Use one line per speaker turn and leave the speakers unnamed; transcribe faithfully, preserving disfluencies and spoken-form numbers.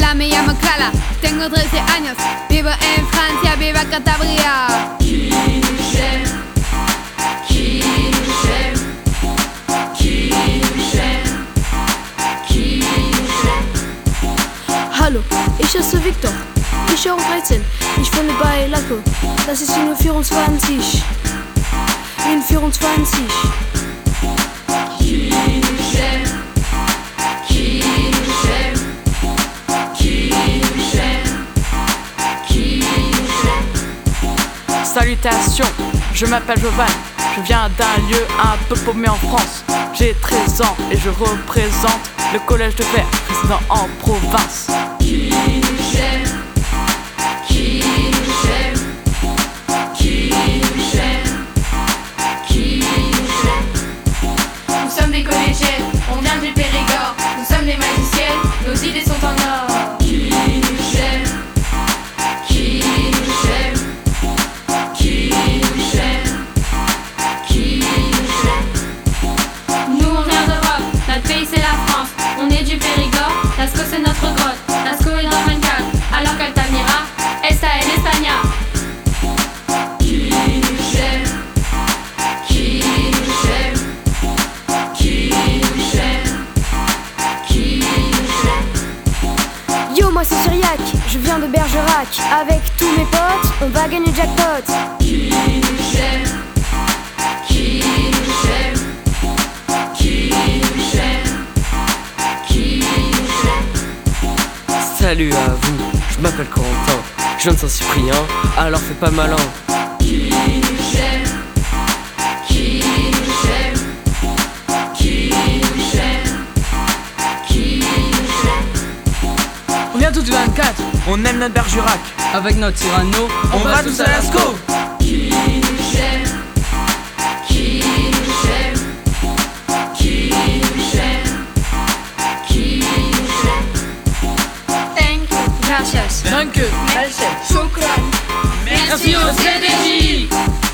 Hola, me llamo Clara, tengo trece años, vivo en Francia, viva Cantabria.
Qui j'aime, qui j'aime, qui j'aime, qui j'aime.
Hallo, ich heiße Victor. Ich bin dreizehn. Ich wohne bei Laco. Das ist in vierundzwanzig. In vierundzwanzig.
Qui j'aime, qui j'aime, qui j'aime, qui j'aime.
Salutations, je m'appelle Jovan. Je viens d'un lieu un peu paumé en France. J'ai treize ans et je représente le collège de Père, résident en province.
Qui j'aime, qui j'aime, qui j'aime, qui j'aime.
Nous sommes des collégiennes, on vient du Périgord. Nous sommes des magiciennes, nos idées sont en or.
Qui j'aime, qui j'aime, qui j'aime, qui j'aime.
Nous on vient d'Europe, notre pays c'est la France. On est du Périgord, Lascaux c'est notre grotte. Lascaux est dans vingt-quatre, alors qu'Altamira, esta en España.
Qui j'aime, qui j'aime, qui j'aime, qui j'aime.
Yo, moi c'est Cyriac. Je viens de Bergerac. Avec tous mes potes, on va gagner jackpot.
Qui j'aime, qui j'aime, qui j'aime, qui j'aime.
Salut à vous, je m'appelle Corentin, je viens de Saint-Cyprien, alors fais pas malin.
Qui j'aime, qui j'aime, qui j'aime, qui j'aime.
On vient tous du vingt-quatre, on aime notre Bergerac. Avec notre Cyrano, on, on va tous à Lascaux.
Qui j'aime, qui j'aime, qui j'aime, qui j'aime.
Thank you, gracias.
Danke.
Shukran.
Merci au C D J.